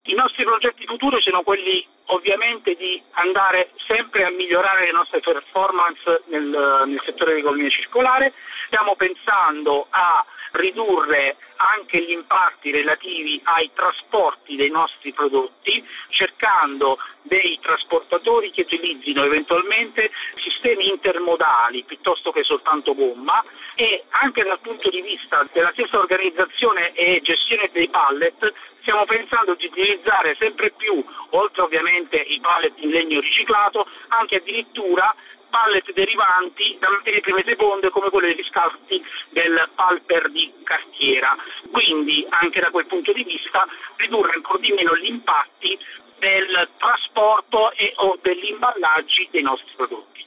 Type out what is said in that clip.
I nostri progetti futuri sono quelli ovviamente di andare sempre a migliorare le nostre performance nel settore dell'economia circolare. Stiamo pensando a ridurre anche gli impatti relativi ai trasporti dei nostri prodotti, cercando dei trasportatori che utilizzino eventualmente sistemi intermodali piuttosto che soltanto gomma, e anche dal punto di vista della stessa organizzazione e gestione dei pallet stiamo pensando di utilizzare sempre più, oltre ovviamente i pallet in legno riciclato, anche addirittura pallet derivanti da materie prime seconde come quelle degli scarti del palper di cartiera. Quindi anche da quel punto di vista ridurre ancora di meno gli impatti del trasporto o degli imballaggi dei nostri prodotti.